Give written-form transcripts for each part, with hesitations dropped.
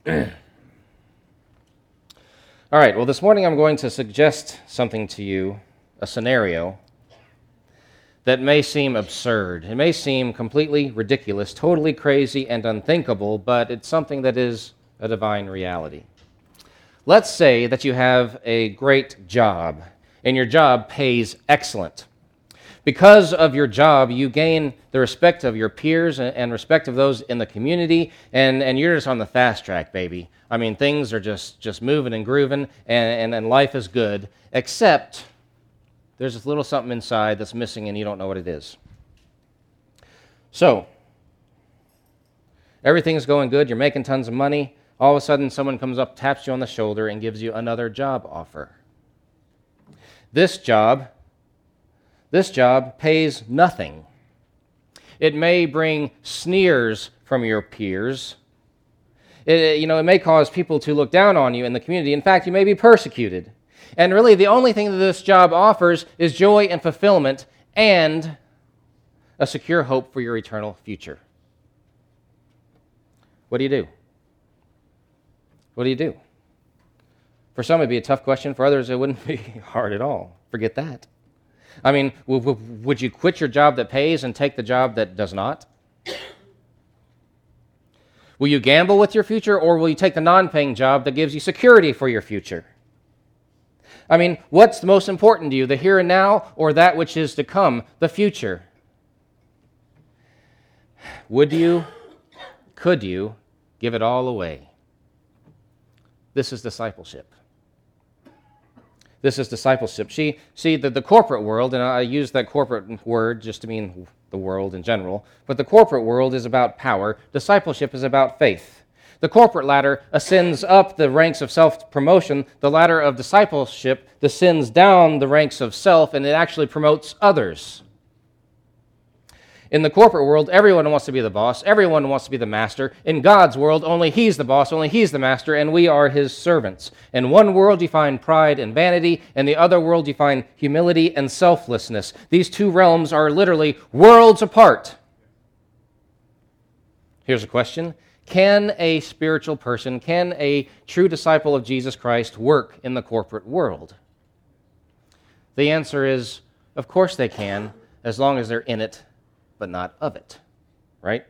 All right, well, this morning I'm going to suggest something to you, a scenario that may seem absurd. It may seem completely ridiculous, totally crazy and unthinkable, but it's something that is a divine reality. Let's say that you have a great job, and your job pays excellent. Because of your job, you gain the respect of your peers and respect of those in the community, and you're just on the fast track, baby. I mean, things are just moving and grooving, and life is good, except there's this little something inside that's missing, and you don't know what it is. So, everything's going good, you're making tons of money, all of a sudden someone comes up, taps you on the shoulder, and gives you another job offer. This job pays nothing. It may bring sneers from your peers. It may cause people to look down on you in the community. In fact, you may be persecuted. And really, the only thing that this job offers is joy and fulfillment and a secure hope for your eternal future. What do you do? What do you do? For some, it'd be a tough question. For others, it wouldn't be hard at all. Forget that. I mean, would you quit your job that pays and take the job that does not? Will you gamble with your future, or will you take the non-paying job that gives you security for your future? I mean, what's the most important to you, the here and now or that which is to come, the future? Could you give it all away? This is discipleship. This is discipleship. See, the corporate world, and I use that corporate word just to mean the world in general, but the corporate world is about power. Discipleship is about faith. The corporate ladder ascends up the ranks of self-promotion. The ladder of discipleship descends down the ranks of self, and it actually promotes others. In the corporate world, everyone wants to be the boss. Everyone wants to be the master. In God's world, only He's the boss, only He's the master, and we are His servants. In one world, you find pride and vanity. In the other world, you find humility and selflessness. These two realms are literally worlds apart. Here's a question. Can a spiritual person, can a true disciple of Jesus Christ work in the corporate world? The answer is, of course they can, as long as they're in it but not of it, right?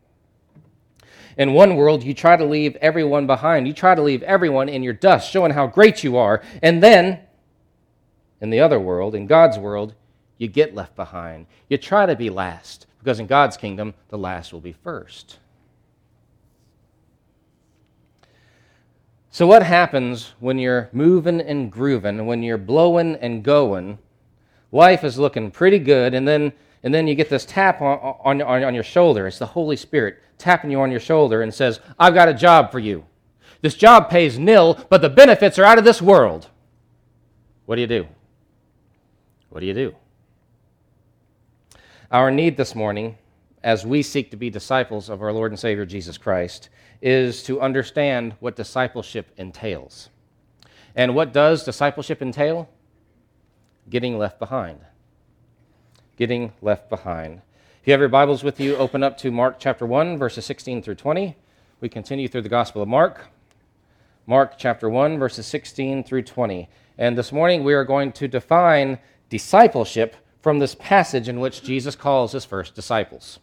In one world, you try to leave everyone behind. You try to leave everyone in your dust, showing how great you are. And then, in the other world, in God's world, you get left behind. You try to be last, because in God's kingdom, the last will be first. So what happens when you're moving and grooving, when you're blowing and going, life is looking pretty good, and then you get this tap on your shoulder. It's the Holy Spirit tapping you on your shoulder and says, I've got a job for you. This job pays nil, but the benefits are out of this world. What do you do? What do you do? Our need this morning, as we seek to be disciples of our Lord and Savior Jesus Christ, is to understand what discipleship entails. And what does discipleship entail? Getting left behind. Getting left behind. If you have your Bibles with you, open up to Mark chapter 1, verses 16 through 20. We continue through the Gospel of Mark. Mark chapter 1, verses 16 through 20. And this morning we are going to define discipleship from this passage in which Jesus calls his first disciples.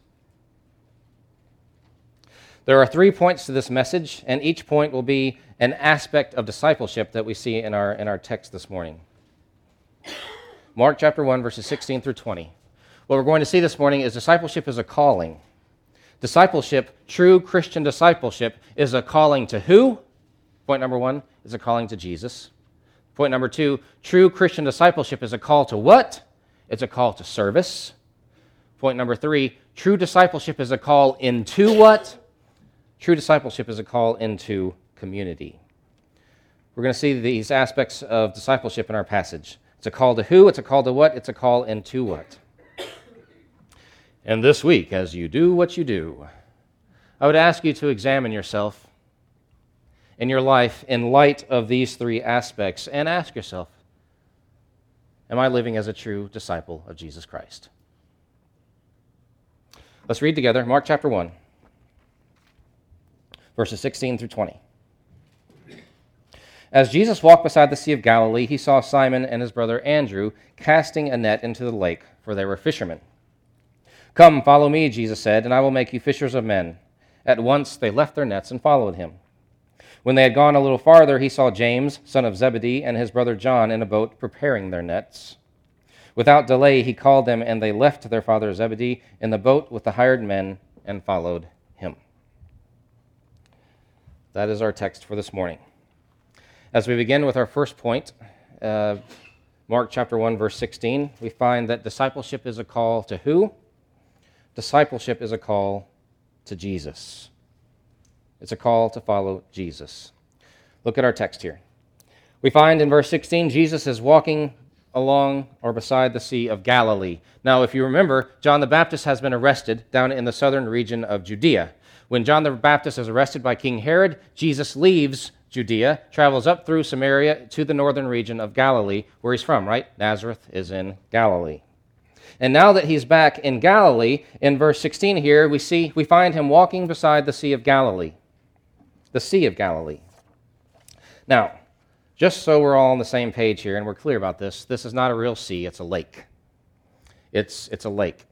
There are 3 points to this message, and each point will be an aspect of discipleship that we see in our text this morning. Mark chapter 1, verses 16 through 20. What we're going to see this morning is discipleship is a calling. Discipleship, true Christian discipleship, is a calling to who? Point number 1 is a calling to Jesus. Point number 2, true Christian discipleship is a call to what? It's a call to service. Point number 3, true discipleship is a call into what? True discipleship is a call into community. We're going to see these aspects of discipleship in our passage. It's a call to who, it's a call to what, it's a call into what. And this week, as you do what you do, I would ask you to examine yourself in your life in light of these 3 aspects and ask yourself, am I living as a true disciple of Jesus Christ? Let's read together Mark chapter 1, verses 16 through 20. As Jesus walked beside the Sea of Galilee, he saw Simon and his brother Andrew casting a net into the lake, for they were fishermen. "Come, follow me," Jesus said, "and I will make you fishers of men." At once they left their nets and followed him. When they had gone a little farther, he saw James, son of Zebedee, and his brother John in a boat preparing their nets. Without delay, he called them, and they left their father Zebedee in the boat with the hired men and followed him. That is our text for this morning. As we begin with our first point, Mark chapter 1, verse 16, we find that discipleship is a call to who? Discipleship is a call to Jesus. It's a call to follow Jesus. Look at our text here. We find in verse 16, Jesus is walking along or beside the Sea of Galilee. Now, if you remember, John the Baptist has been arrested down in the southern region of Judea. When John the Baptist is arrested by King Herod, Jesus leaves Judea, travels up through Samaria to the northern region of Galilee, where he's from, right? Nazareth is in Galilee. And now that he's back in Galilee, in verse 16 here, we find him walking beside the Sea of Galilee. The Sea of Galilee. Now, just so we're all on the same page here and we're clear about this is not a real sea, it's a lake. It's a lake.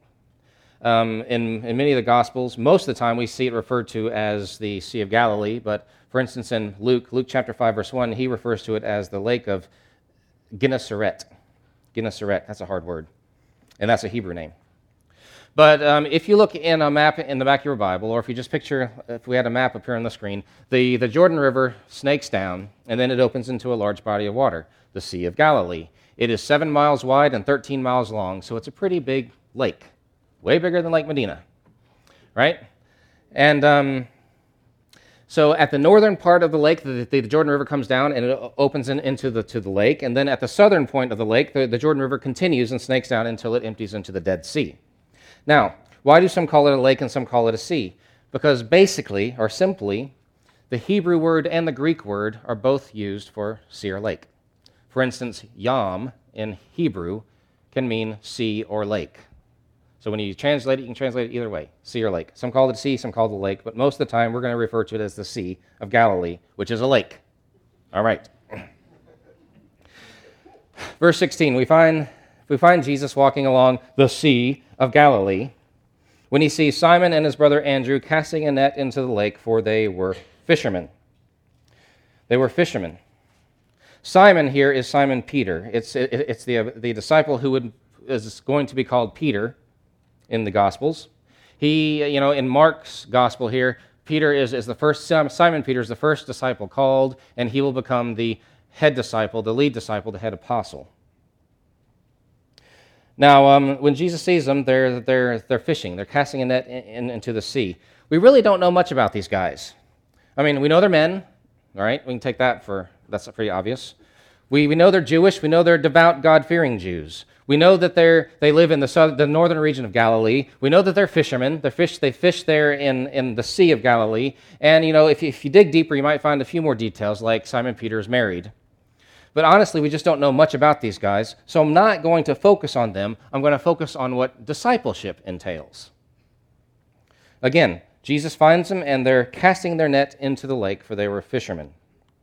In many of the Gospels, most of the time we see it referred to as the Sea of Galilee, but for instance in Luke chapter 5, verse 1, he refers to it as the Lake of Gennesaret. Gennesaret, that's a hard word, and that's a Hebrew name. But if you look in a map in the back of your Bible, or if you just picture, if we had a map up here on the screen, the Jordan River snakes down, and then it opens into a large body of water, the Sea of Galilee. It is 7 miles wide and 13 miles long, so it's a pretty big lake, way bigger than Lake Medina, right? And so at the northern part of the lake, the Jordan River comes down and it opens into the lake, and then at the southern point of the lake, the Jordan River continues and snakes down until it empties into the Dead Sea. Now, why do some call it a lake and some call it a sea? Because basically, or simply, the Hebrew word and the Greek word are both used for sea or lake. For instance, yam in Hebrew can mean sea or lake. So when you translate it, you can translate it either way, sea or lake. Some call it a sea, some call it a lake, but most of the time we're going to refer to it as the Sea of Galilee, which is a lake. All right. Verse 16, we find Jesus walking along the Sea of Galilee when he sees Simon and his brother Andrew casting a net into the lake, for they were fishermen. They were fishermen. Simon here is Simon Peter. It's the disciple who is going to be called Peter in the Gospels. He, in Mark's Gospel here, Peter is the first, Simon Peter is the first disciple called, and he will become the head disciple, the lead disciple, the head apostle. Now, when Jesus sees them, they're fishing. They're casting a net into the sea. We really don't know much about these guys. I mean, we know they're men, all right? We can take that's pretty obvious. We know they're Jewish. We know they're devout, God-fearing Jews. We know that they live in the northern region of Galilee. We know that they're fishermen. They fish there in the Sea of Galilee. And, if you dig deeper, you might find a few more details, like Simon Peter is married. But honestly, we just don't know much about these guys, so I'm not going to focus on them. I'm going to focus on what discipleship entails. Again, Jesus finds them, and they're casting their net into the lake, for they were fishermen.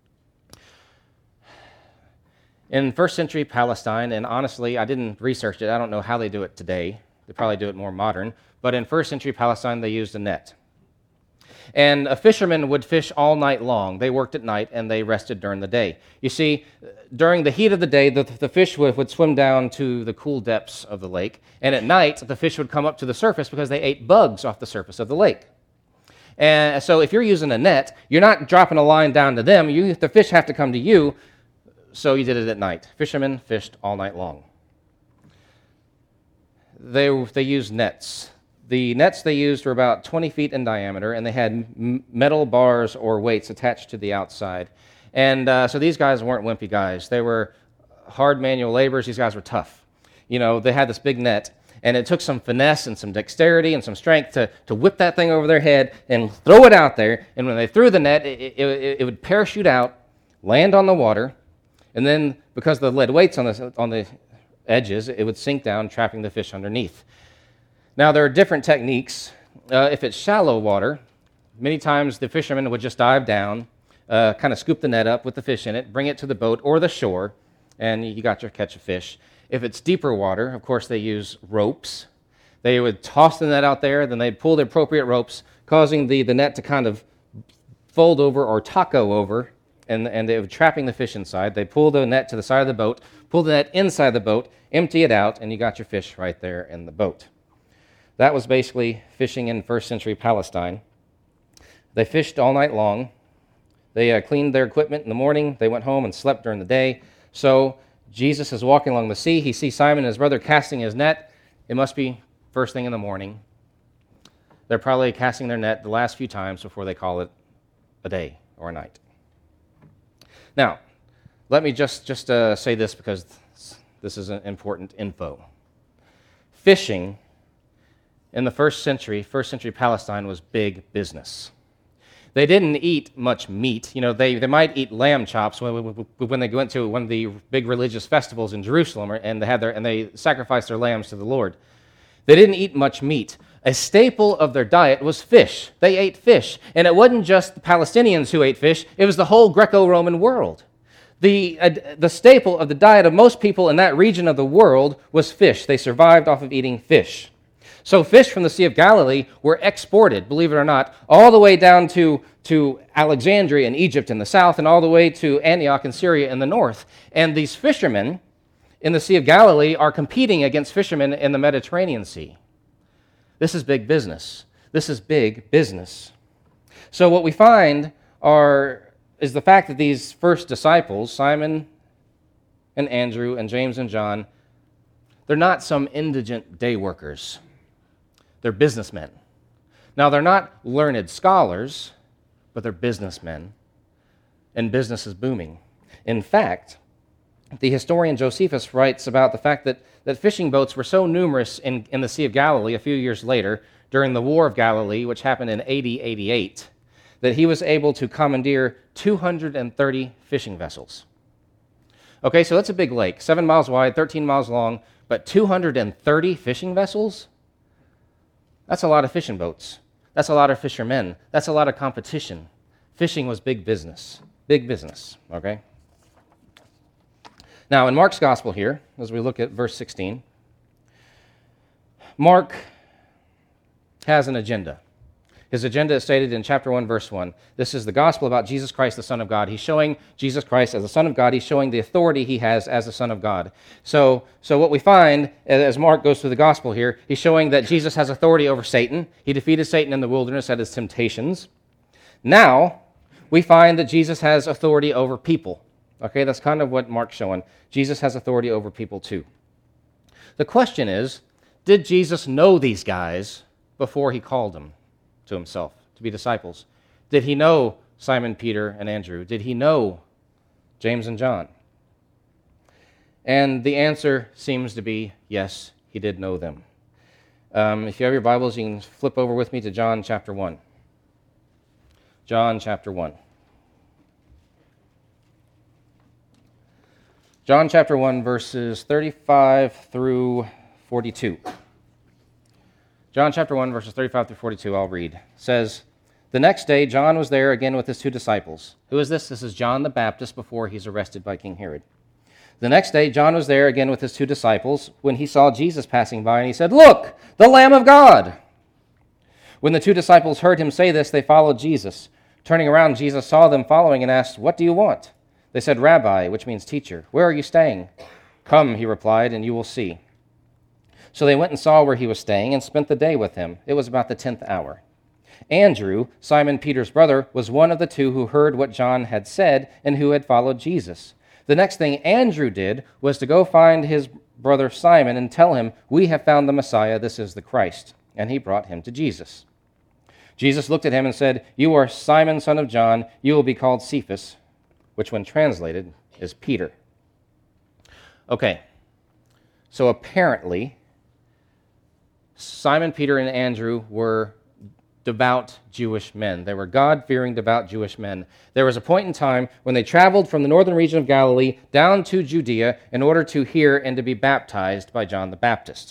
In first century Palestine, and honestly, I didn't research it. I don't know how they do it today. They probably do it more modern. But in first century Palestine, they used a net. And a fisherman would fish all night long. They worked at night, and they rested during the day. You see, during the heat of the day, the fish would swim down to the cool depths of the lake. And at night, the fish would come up to the surface because they ate bugs off the surface of the lake. And so if you're using a net, you're not dropping a line down to them. The fish have to come to you, so you did it at night. Fishermen fished all night long. They used nets. The nets they used were about 20 feet in diameter, and they had metal bars or weights attached to the outside. And so these guys weren't wimpy guys. They were hard manual laborers. These guys were tough. They had this big net, and it took some finesse and some dexterity and some strength to whip that thing over their head and throw it out there. And when they threw the net, it would parachute out, land on the water, and then because the lead weights on the edges, it would sink down, trapping the fish underneath. Now, there are different techniques. If it's shallow water, many times the fishermen would just dive down, kind of scoop the net up with the fish in it, bring it to the boat or the shore, and you got your catch of fish. If it's deeper water, of course, they use ropes. They would toss the net out there, then they'd pull the appropriate ropes, causing the net to kind of fold over or taco over, and they were trapping the fish inside. They pull the net to the side of the boat, pull the net inside the boat, empty it out, and you got your fish right there in the boat. That was basically fishing in first century Palestine. They fished all night long. They cleaned their equipment in the morning. They went home and slept during the day. So Jesus is walking along the sea. He sees Simon and his brother casting his net. It must be first thing in the morning. They're probably casting their net the last few times before they call it a day or a night. Now, let me just say this because this is an important info. Fishing in the first century Palestine was big business. They didn't eat much meat. You know, they might eat lamb chops when they went to one of the big religious festivals in Jerusalem, and they sacrificed their lambs to the Lord. They didn't eat much meat. A staple of their diet was fish. They ate fish. And it wasn't just the Palestinians who ate fish, it was the whole Greco-Roman world. The staple of the diet of most people in that region of the world was fish. They survived off of eating fish. So fish from the Sea of Galilee were exported, believe it or not, all the way down to Alexandria in Egypt in the south and all the way to Antioch in Syria in the north. And these fishermen in the Sea of Galilee are competing against fishermen in the Mediterranean Sea. This is big business. This is big business. So what we find is the fact that these first disciples, Simon and Andrew and James and John, they're not some indigent day workers. They're businessmen. Now, they're not learned scholars, but they're businessmen, and business is booming. In fact, the historian Josephus writes about the fact that fishing boats were so numerous in the Sea of Galilee a few years later, during the War of Galilee, which happened in AD 88, that he was able to commandeer 230 fishing vessels. Okay, so that's a big lake, 7 miles wide, 13 miles long, but 230 fishing vessels? That's a lot of fishing boats. That's a lot of fishermen. That's a lot of competition. Fishing was big business. Big business, okay? Now, in Mark's gospel here, as we look at verse 16, Mark has an agenda. His agenda is stated in chapter 1, verse 1. This is the gospel about Jesus Christ, the Son of God. He's showing Jesus Christ as the Son of God. He's showing the authority he has as the Son of God. So what we find, as Mark goes through the gospel here, he's showing that Jesus has authority over Satan. He defeated Satan in the wilderness at his temptations. Now, we find that Jesus has authority over people. Okay, that's kind of what Mark's showing. Jesus has authority over people too. The question is, did Jesus know these guys before he called them to himself to be disciples? Did he know Simon, Peter, and Andrew? Did he know James and John? And the answer seems to be yes, he did know them. If you have your Bibles, you can flip over with me to John chapter 1. John chapter 1. John chapter 1, verses 35 through 42. John chapter 1, verses 35 through 42, I'll read. It says, "The next day John was there again with his 2 disciples." Who is this? This is John the Baptist before he's arrested by King Herod. "The next day John was there again with his 2 disciples when he saw Jesus passing by, and he said, 'Look, the Lamb of God!' When the 2 disciples heard him say this, they followed Jesus. Turning around, Jesus saw them following and asked, 'What do you want?' They said, 'Rabbi,' which means teacher, 'where are you staying?' 'Come,' he replied, 'and you will see.' So they went and saw where he was staying and spent the day with him. It was about the 10th hour. Andrew, Simon Peter's brother, was one of the 2 who heard what John had said and who had followed Jesus. The next thing Andrew did was to go find his brother Simon and tell him, 'We have found the Messiah, this is the Christ.' And he brought him to Jesus. Jesus looked at him and said, 'You are Simon, son of John. You will be called Cephas,' which when translated is Peter." Okay, so apparently Simon, Peter, and Andrew were devout Jewish men. They were God-fearing, devout Jewish men. There was a point in time when they traveled from the northern region of Galilee down to Judea in order to hear and to be baptized by John the Baptist.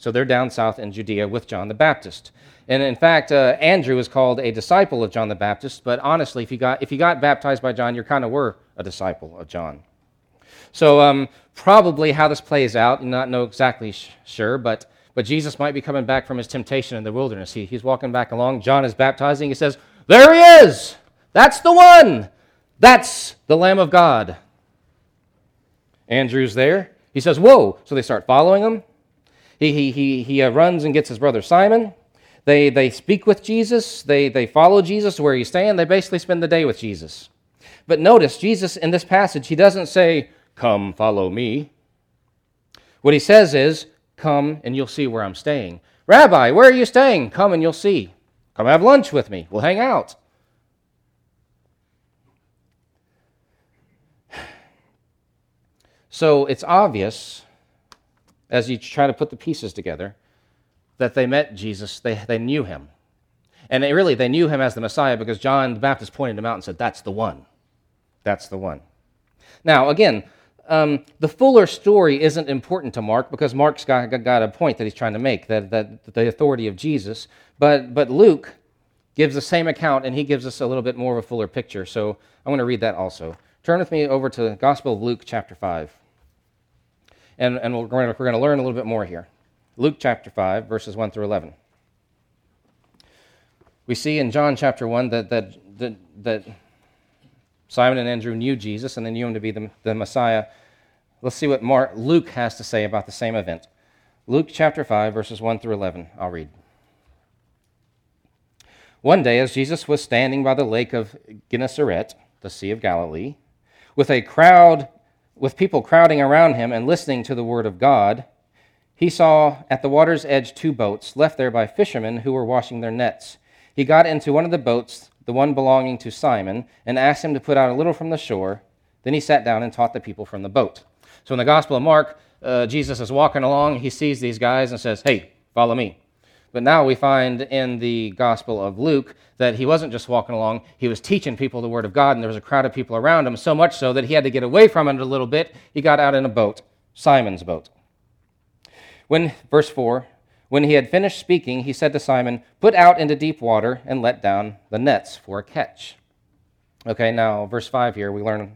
So they're down south in Judea with John the Baptist. And in fact, Andrew is called a disciple of John the Baptist, but honestly, if you got baptized by John, you kind of were a disciple of John. So probably how this plays out, I'm not know exactly sure, but Jesus might be coming back from his temptation in the wilderness. He's walking back along. John is baptizing. He says, "There he is! That's the one! That's the Lamb of God." Andrew's there. He says, "Whoa!" So they start following him. He runs and gets his brother Simon. They speak with Jesus. They follow Jesus where he's staying. They basically spend the day with Jesus. But notice, Jesus in this passage, he doesn't say, "Come, follow me." What he says is, "Come and you'll see where I'm staying." "Rabbi, where are you staying?" "Come and you'll see." "Come have lunch with me. We'll hang out." So it's obvious, as you try to put the pieces together, that they met Jesus, they knew him. And they knew him as the Messiah because John the Baptist pointed him out and said, "That's the one. That's the one." Now, again, the fuller story isn't important to Mark because Mark's got a point that he's trying to make, that the authority of Jesus. But Luke gives the same account, and he gives us a little bit more of a fuller picture. So I'm going to read that also. Turn with me over to the Gospel of Luke, chapter 5. And we're going to learn a little bit more here. Luke chapter 5, verses 1 through 11. We see in John chapter 1 that Simon and Andrew knew Jesus and they knew him to be the Messiah. Let's see what Luke has to say about the same event. Luke chapter 5, verses 1 through 11. I'll read. One day, as Jesus was standing by the lake of Gennesaret, the Sea of Galilee, with people crowding around him and listening to the word of God, he saw at the water's edge 2 boats left there by fishermen who were washing their nets. He got into one of the boats, the one belonging to Simon, and asked him to put out a little from the shore. Then he sat down and taught the people from the boat. So in the Gospel of Mark, Jesus is walking along. He sees these guys and says, "Hey, follow me." But now we find in the Gospel of Luke that he wasn't just walking along, he was teaching people the Word of God, and there was a crowd of people around him, so much so that he had to get away from it a little bit. He got out in a boat, Simon's boat. Verse 4, when he had finished speaking, he said to Simon, "Put out into deep water and let down the nets for a catch." Okay, now verse 5 here, we learn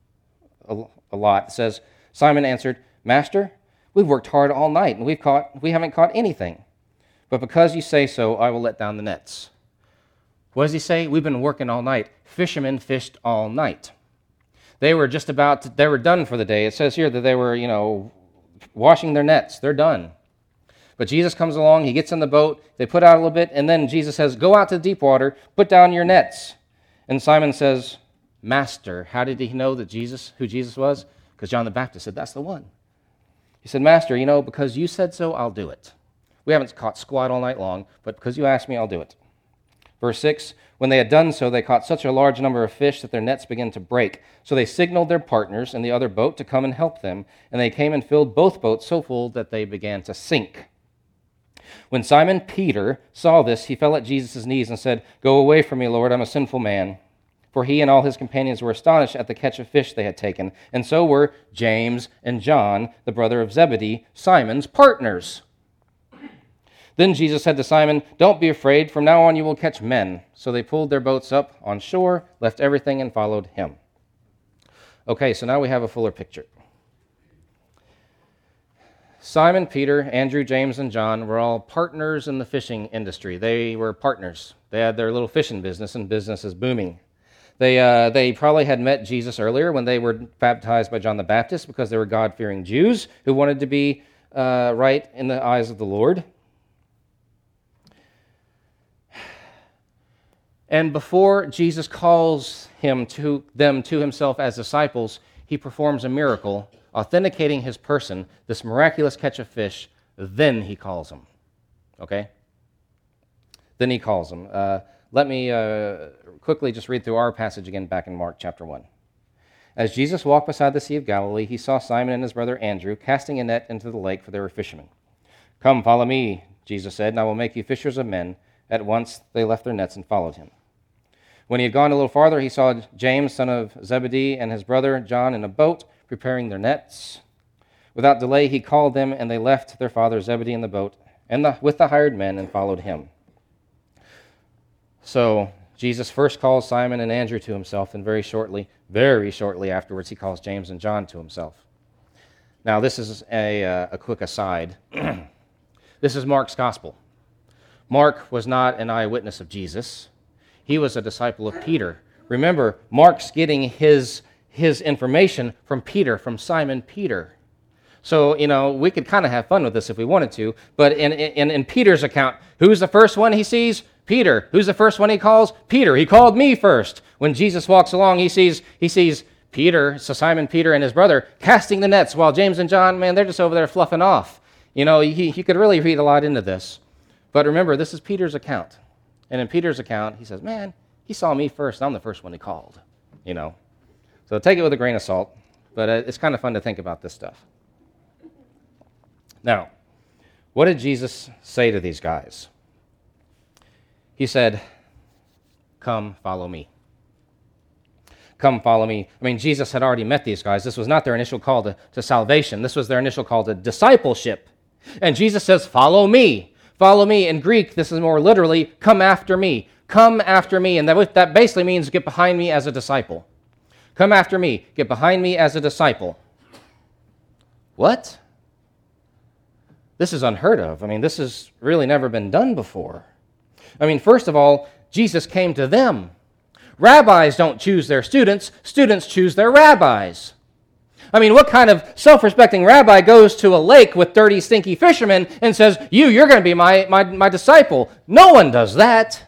a lot. It says, Simon answered, "Master, we've worked hard all night, and we haven't caught anything. But because you say so, I will let down the nets." What does he say? We've been working all night. Fishermen fished all night. They were done for the day. It says here that they were, washing their nets. They're done. But Jesus comes along, he gets in the boat, they put out a little bit, and then Jesus says, "Go out to the deep water, put down your nets." And Simon says, "Master." How did he know who Jesus was? Because John the Baptist said, "That's the one." He said, "Master, because you said so, I'll do it. We haven't caught squat all night long, but because you asked me, I'll do it." Verse 6, when they had done so, they caught such a large number of fish that their nets began to break. So they signaled their partners in the other boat to come and help them, and they came and filled both boats so full that they began to sink. When Simon Peter saw this, he fell at Jesus' knees and said, "Go away from me, Lord, I'm a sinful man." For he and all his companions were astonished at the catch of fish they had taken, and so were James and John, the brother of Zebedee, Simon's partners. Then Jesus said to Simon, "Don't be afraid. From now on you will catch men." So they pulled their boats up on shore, left everything, and followed him. Okay, so now we have a fuller picture. Simon, Peter, Andrew, James, and John were all partners in the fishing industry. They were partners. They had their little fishing business, and business is booming. They probably had met Jesus earlier when they were baptized by John the Baptist because they were God-fearing Jews who wanted to be right in the eyes of the Lord. And before Jesus calls them to himself as disciples, he performs a miracle, authenticating his person, this miraculous catch of fish. Then he calls them. Okay? Then he calls them. Let me quickly just read through our passage again back in Mark chapter 1. As Jesus walked beside the Sea of Galilee, he saw Simon and his brother Andrew casting a net into the lake, for they were fishermen. "Come, follow me," Jesus said, "and I will make you fishers of men." At once they left their nets and followed him. When he had gone a little farther, he saw James, son of Zebedee, and his brother John in a boat, preparing their nets. Without delay, he called them, and they left their father Zebedee in the boat and with the hired men and followed him. So Jesus first calls Simon and Andrew to himself, and very shortly afterwards, he calls James and John to himself. Now, this is a quick aside. This is Mark's gospel. Mark was not an eyewitness of Jesus. He was a disciple of Peter. Remember, Mark's getting his information from Peter, from Simon Peter. So, we could kind of have fun with this if we wanted to, but in Peter's account, who's the first one he sees? Peter. Who's the first one he calls? Peter. He called me first. When Jesus walks along, he sees Peter, so Simon Peter and his brother, casting the nets, while James and John, man, they're just over there fluffing off. He could really read a lot into this. But remember, this is Peter's account. And in Peter's account, he says, man, he saw me first, and I'm the first one he called. So take it with a grain of salt, but it's kind of fun to think about this stuff. Now, what did Jesus say to these guys? He said, come, follow me. Come, follow me. I mean, Jesus had already met these guys. This was not their initial call to salvation. This was their initial call to discipleship. And Jesus says, follow me. Follow me. In Greek, this is more literally, come after me. Come after me. And that basically means get behind me as a disciple. Come after me. Get behind me as a disciple. What? This is unheard of. I mean, this has really never been done before. I mean, first of all, Jesus came to them. Rabbis don't choose their students. Students choose their rabbis. I mean, what kind of self-respecting rabbi goes to a lake with dirty, stinky fishermen and says, you're going to be my disciple? No one does that.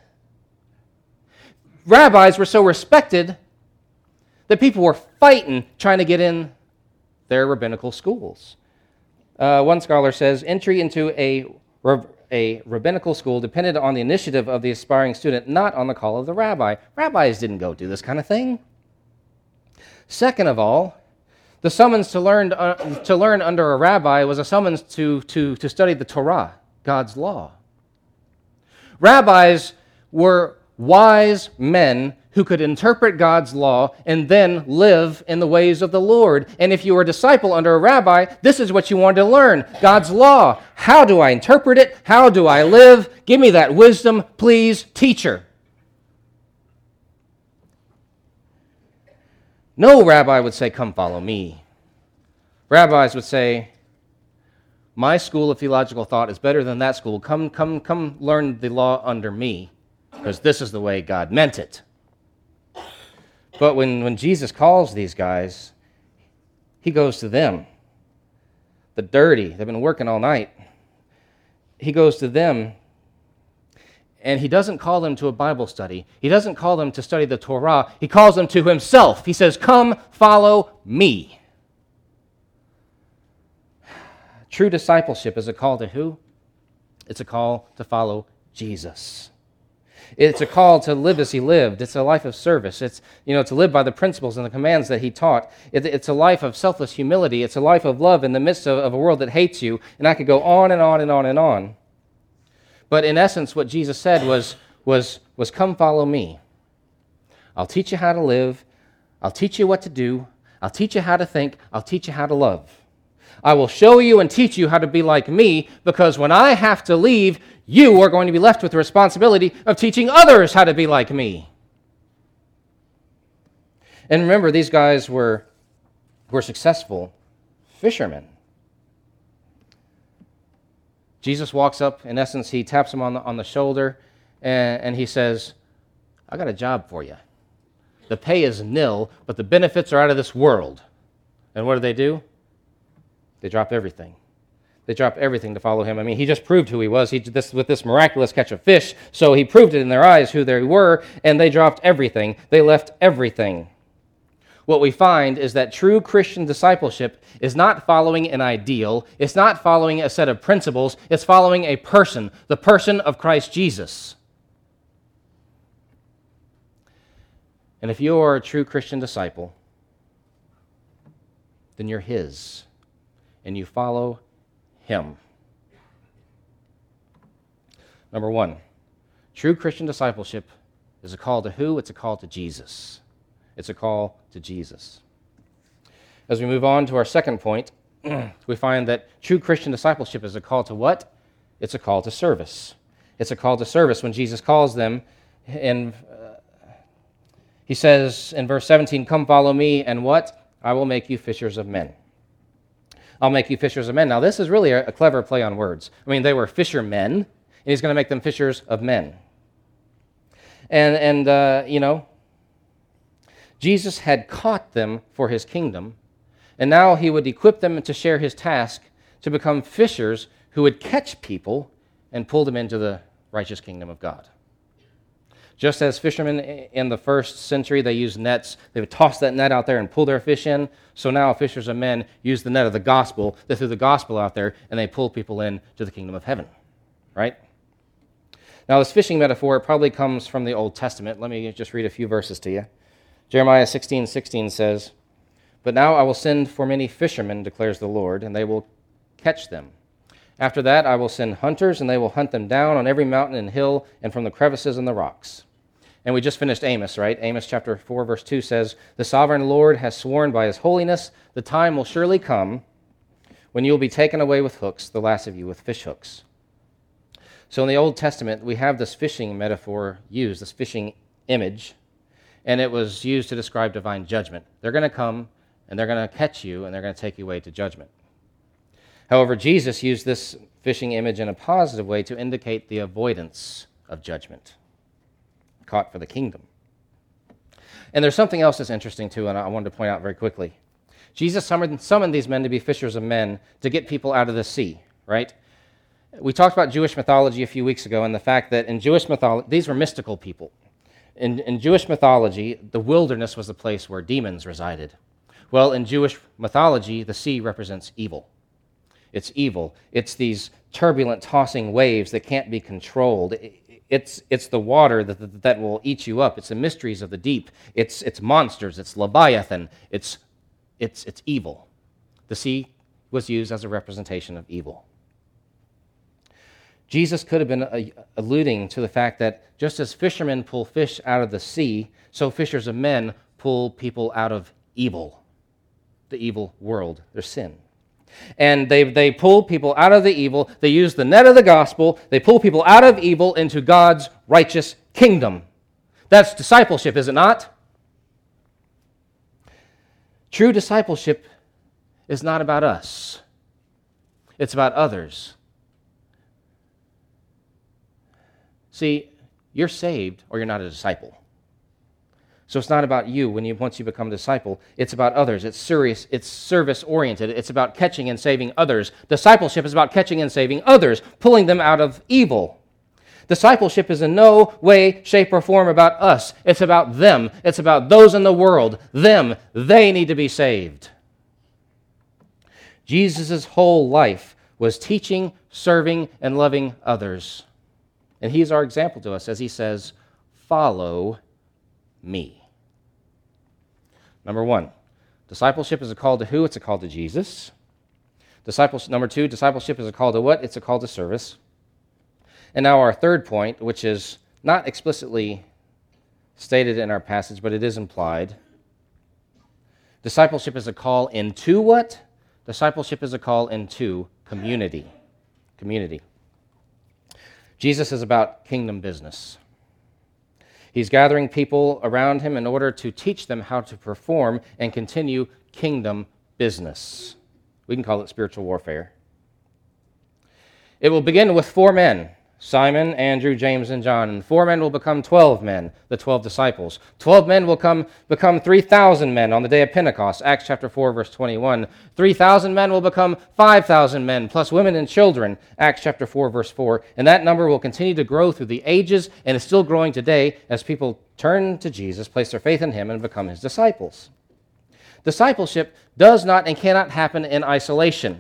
Rabbis were so respected that people were fighting trying to get in their rabbinical schools. One scholar says, entry into a rabbinical school depended on the initiative of the aspiring student, not on the call of the rabbi. Rabbis didn't go do this kind of thing. Second of all, the summons to learn under a rabbi was a summons to study the Torah, God's law. Rabbis were wise men who could interpret God's law and then live in the ways of the Lord. And if you were a disciple under a rabbi, this is what you wanted to learn, God's law. How do I interpret it? How do I live? Give me that wisdom, please, teacher. No rabbi would say, come follow me. Rabbis would say, my school of theological thought is better than that school. Come learn the law under me, because this is the way God meant it. But when Jesus calls these guys, he goes to them. The dirty, they've been working all night. He goes to them, and he doesn't call them to a Bible study. He doesn't call them to study the Torah. He calls them to himself. He says, come, follow me. True discipleship is a call to who? It's a call to follow Jesus. It's a call to live as he lived. It's a life of service. It's, to live by the principles and the commands that he taught. It's a life of selfless humility. It's a life of love in the midst of a world that hates you. And I could go on and on and on and on. But in essence, what Jesus said was come follow me. I'll teach you how to live. I'll teach you what to do. I'll teach you how to think. I'll teach you how to love. I will show you and teach you how to be like me, because when I have to leave, you are going to be left with the responsibility of teaching others how to be like me. And remember, these guys were successful fishermen. Jesus walks up, in essence, he taps him on the shoulder, and he says, I got a job for you. The pay is nil, but the benefits are out of this world. And what do? They drop everything. They drop everything to follow him. I mean, he just proved who he was with this miraculous catch of fish, so he proved it in their eyes who they were, and they dropped everything. They left everything. What we find is that true Christian discipleship is not following an ideal. It's not following a set of principles. It's following a person, the person of Christ Jesus. And if you are a true Christian disciple, then you're his, and you follow him. Number one, true Christian discipleship is a call to who? It's a call to Jesus. It's a call to Jesus. As we move on to our second point, we find that true Christian discipleship is a call to what? It's a call to service. It's a call to service when Jesus calls them. He says in verse 17, "Come follow me, and what? I will make you fishers of men." I'll make you fishers of men. Now, this is really a clever play on words. I mean, they were fishermen, and he's going to make them fishers of men. Jesus had caught them for his kingdom, and now he would equip them to share his task to become fishers who would catch people and pull them into the righteous kingdom of God. Just as fishermen in the first century, they used nets. They would toss that net out there and pull their fish in. So now fishers of men use the net of the gospel. They threw the gospel out there, and they pull people in to the kingdom of heaven, right? Now, this fishing metaphor probably comes from the Old Testament. Let me just read a few verses to you. Jeremiah 16:16 says, "But now I will send for many fishermen, declares the Lord, and they will catch them. After that I will send hunters, and they will hunt them down on every mountain and hill and from the crevices and the rocks." And we just finished Amos, right? Amos chapter 4, verse 2 says, "The sovereign Lord has sworn by his holiness, the time will surely come when you will be taken away with hooks, the last of you with fish hooks." So in the Old Testament, we have this fishing metaphor used, this fishing image, and it was used to describe divine judgment. They're going to come, and they're going to catch you, and they're going to take you away to judgment. However, Jesus used this fishing image in a positive way to indicate the avoidance of judgment, caught for the kingdom. And there's something else that's interesting, too, and I wanted to point out very quickly. Jesus summoned these men to be fishers of men to get people out of the sea, right? We talked about Jewish mythology a few weeks ago and the fact that in Jewish mythology, these were mystical people. In Jewish mythology, the wilderness was the place where demons resided. Well, in Jewish mythology, the sea represents evil. It's evil. It's these turbulent, tossing waves that can't be controlled. It's the water that will eat you up. It's the mysteries of the deep. It's monsters. It's Leviathan. It's evil. The sea was used as a representation of evil. Jesus could have been alluding to the fact that just as fishermen pull fish out of the sea, so fishers of men pull people out of evil, the evil world, their sin. And they pull people out of the evil. They use the net of the gospel. They pull people out of evil into God's righteous kingdom. That's discipleship, is it not? True discipleship is not about us. It's about others. See, you're saved or you're not a disciple. So it's not about you once you become a disciple. It's about others. It's serious. It's service-oriented. It's about catching and saving others. Discipleship is about catching and saving others, pulling them out of evil. Discipleship is in no way, shape, or form about us. It's about them. It's about those in the world. Them. They need to be saved. Jesus' whole life was teaching, serving, and loving others. And he's our example to us as he says, "Follow me." Number one, discipleship is a call to who? It's a call to Jesus. Number two, discipleship is a call to what? It's a call to service. And now our third point, which is not explicitly stated in our passage, but it is implied. Discipleship is a call into what? Discipleship is a call into community. Community. Jesus is about kingdom business. He's gathering people around him in order to teach them how to perform and continue kingdom business. We can call it spiritual warfare. It will begin with 4 men, Simon, Andrew, James, and John. And 4 men will become 12 men, the 12 disciples. 12 men will become 3,000 men on the day of Pentecost, Acts chapter 4, verse 21. 3,000 men will become 5,000 men, plus women and children, Acts chapter 4, verse 4. And that number will continue to grow through the ages and is still growing today as people turn to Jesus, place their faith in him, and become his disciples. Discipleship does not and cannot happen in isolation.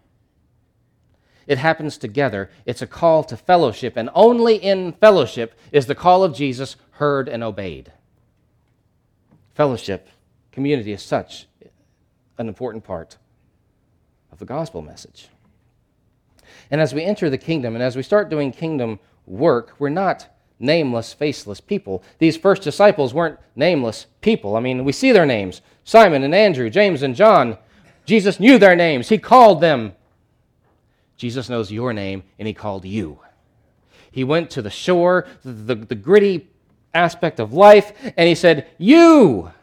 It happens together. It's a call to fellowship, and only in fellowship is the call of Jesus heard and obeyed. Fellowship, community is such an important part of the gospel message. And as we enter the kingdom and as we start doing kingdom work, we're not nameless, faceless people. These first disciples weren't nameless people. I mean, we see their names, Simon and Andrew, James and John, Jesus knew their names. He called them. Jesus knows your name, and he called you. He went to the shore, the gritty aspect of life, and he said, you,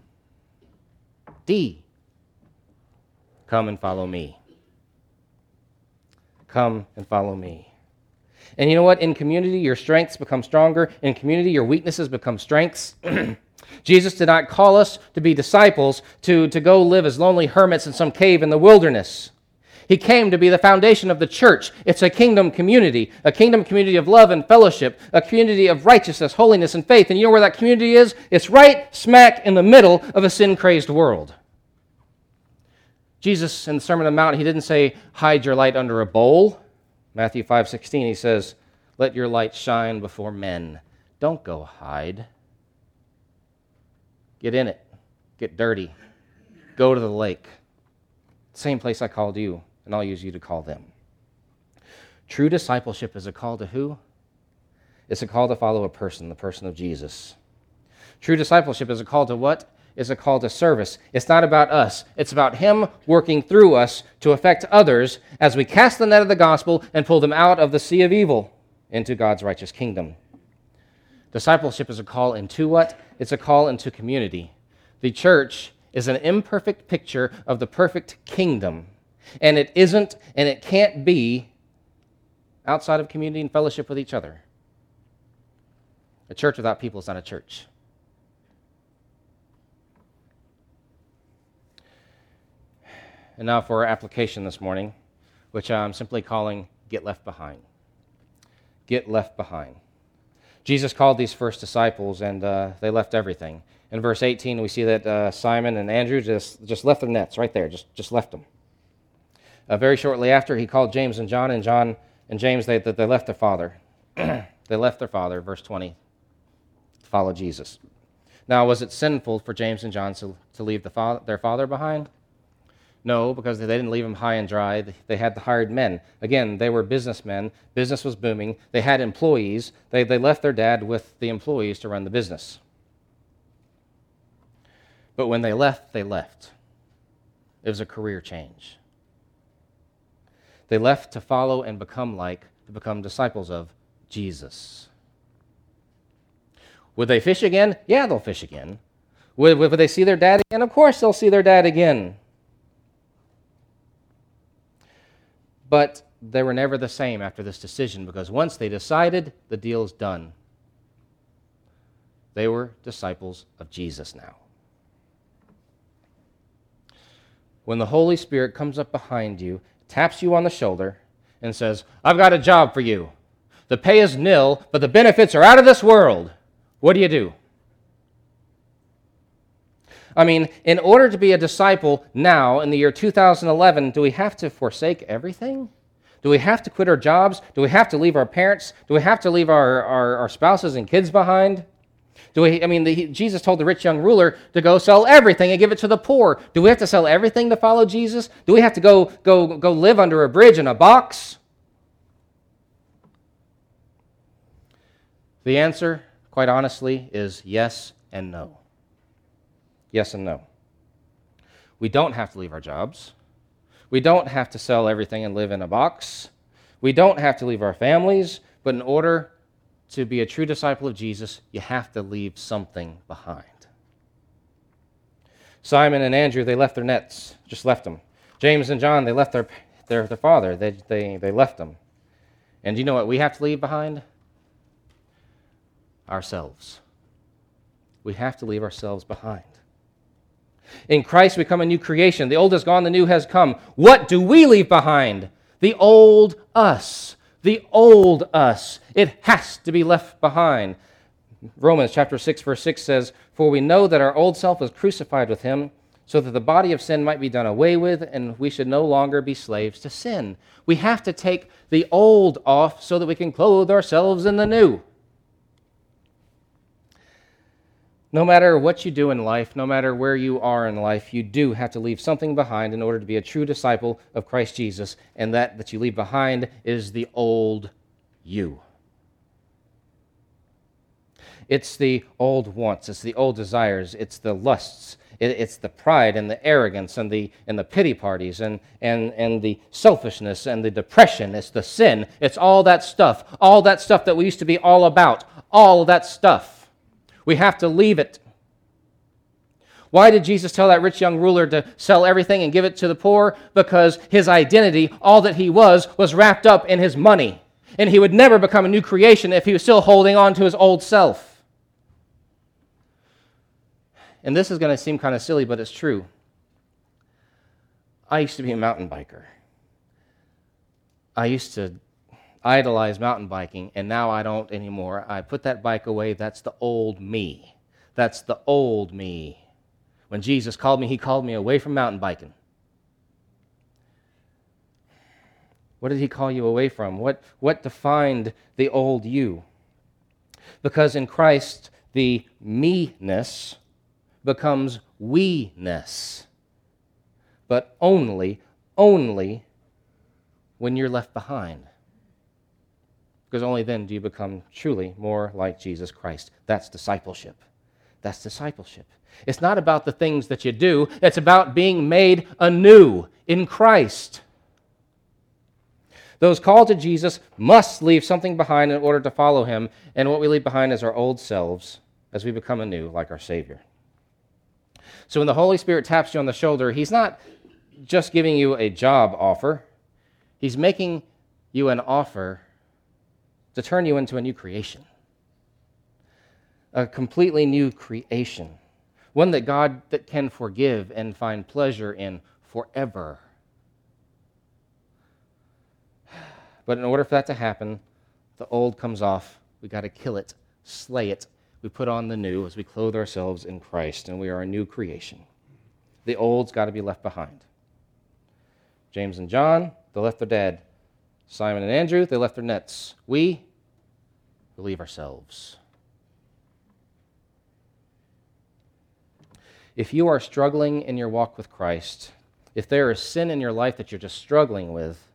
D, come and follow me. Come and follow me. And you know what? In community, your strengths become stronger. In community, your weaknesses become strengths. Jesus did not call us to be disciples, to go live as lonely hermits in some cave in the wilderness. He came to be the foundation of the church. It's a kingdom community of love and fellowship, a community of righteousness, holiness, and faith. And you know where that community is? It's right smack in the middle of a sin-crazed world. Jesus, in the Sermon on the Mount, he didn't say, hide your light under a bowl. Matthew 5:16, he says, let your light shine before men. Don't go hide. Get in it. Get dirty. Go to the lake. Same place I called you, and I'll use you to call them. True discipleship is a call to who? It's a call to follow a person, the person of Jesus. True discipleship is a call to what? It's a call to service. It's not about us. It's about him working through us to affect others as we cast the net of the gospel and pull them out of the sea of evil into God's righteous kingdom. Discipleship is a call into what? It's a call into community. The church is an imperfect picture of the perfect kingdom, and it isn't and it can't be outside of community and fellowship with each other. A church without people is not a church. And now for our application this morning, which I'm simply calling Get Left Behind. Get left behind. Jesus called these first disciples, and they left everything. In verse 18, we see that Simon and Andrew just left their nets right there, just left them. Very shortly after, he called James and John, and James, they left their father. They left their father, verse 20, to follow Jesus. Now, was it sinful for James and John to leave their father behind? No, because they didn't leave him high and dry. They had the hired men. Again, they were businessmen. Business was booming. They had employees. They left their dad with the employees to run the business. But when they left, they left. It was a career change. They left to follow and to become disciples of Jesus. Would they fish again? Yeah, they'll fish again. Would they see their dad again? Of course they'll see their dad again. But they were never the same after this decision, because once they decided, the deal's done. They were disciples of Jesus now. When the Holy Spirit comes up behind you, taps you on the shoulder, and says, I've got a job for you. The pay is nil, but the benefits are out of this world. What do? I mean, in order to be a disciple now, in the year 2011, do we have to forsake everything? Do we have to quit our jobs? Do we have to leave our parents? Do we have to leave our spouses and kids behind? Jesus told the rich young ruler to go sell everything and give it to the poor. Do we have to sell everything to follow Jesus? Do we have to go live under a bridge in a box? The answer, quite honestly, is yes and no. Yes and no. We don't have to leave our jobs. We don't have to sell everything and live in a box. We don't have to leave our families, but in order to be a true disciple of Jesus, you have to leave something behind. Simon and Andrew, they left their nets, just left them. James and John, they left their father. They left them. And you know what we have to leave behind? Ourselves. We have to leave ourselves behind. In Christ, we become a new creation. The old has gone, the new has come. What do we leave behind? The old us. The old us. It has to be left behind. Romans chapter 6, verse 6 says, For we know that our old self was crucified with him, so that the body of sin might be done away with, and we should no longer be slaves to sin. We have to take the old off so that we can clothe ourselves in the new. No matter what you do in life, no matter where you are in life, you do have to leave something behind in order to be a true disciple of Christ Jesus, and that you leave behind is the old you. It's the old wants, it's the old desires, it's the lusts, It's the pride and the arrogance and the pity parties and the selfishness and the depression. It's the sin. It's all that stuff that we used to be all about, all of that stuff. We have to leave it. Why did Jesus tell that rich young ruler to sell everything and give it to the poor? Because his identity, all that he was wrapped up in his money. And he would never become a new creation if he was still holding on to his old self. And this is going to seem kind of silly, but it's true. I used to be a mountain biker. I used to idolize mountain biking, and now I don't anymore. I put that bike away. That's the old me. That's the old me. When Jesus called me, he called me away from mountain biking. What did he call you away from? What defined the old you? Because in Christ, the me-ness becomes we-ness. But only when you're left behind. Because only then do you become truly more like Jesus Christ. That's discipleship. That's discipleship. It's not about the things that you do. It's about being made anew in Christ. Those called to Jesus must leave something behind in order to follow him, and what we leave behind is our old selves as we become anew like our Savior. So when the Holy Spirit taps you on the shoulder, he's not just giving you a job offer. He's making you an offer to turn you into a new creation. A completely new creation. One that God that can forgive and find pleasure in forever. But in order for that to happen, the old comes off. We got to kill it, slay it. We put on the new as we clothe ourselves in Christ, and we are a new creation. The old's got to be left behind. James and John, they left their dad. Simon and Andrew, they left their nets. We leave ourselves. If you are struggling in your walk with Christ, if there is sin in your life that you're just struggling with,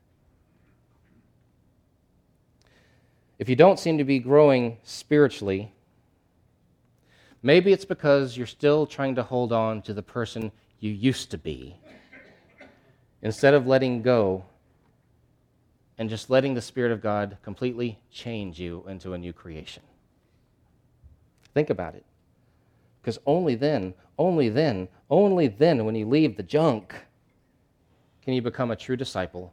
if you don't seem to be growing spiritually, maybe it's because you're still trying to hold on to the person you used to be instead of letting go and just letting the Spirit of God completely change you into a new creation. Think about it. Because only then, when you leave the junk, can you become a true disciple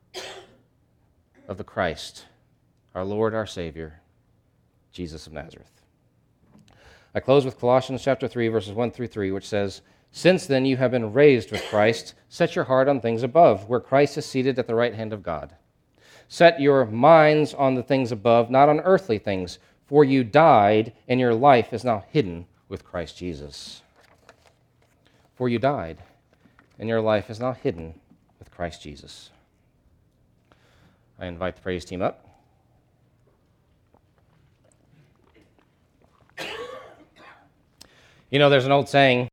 of the Christ, our Lord, our Savior, Jesus of Nazareth. I close with Colossians chapter 3, verses 1 through 3, which says, "Since then you have been raised with Christ, set your heart on things above, where Christ is seated at the right hand of God. Set your minds on the things above, not on earthly things, for you died, and your life is now hidden with Christ Jesus." For you died, and your life is now hidden with Christ Jesus. I invite the praise team up. You know, there's an old saying,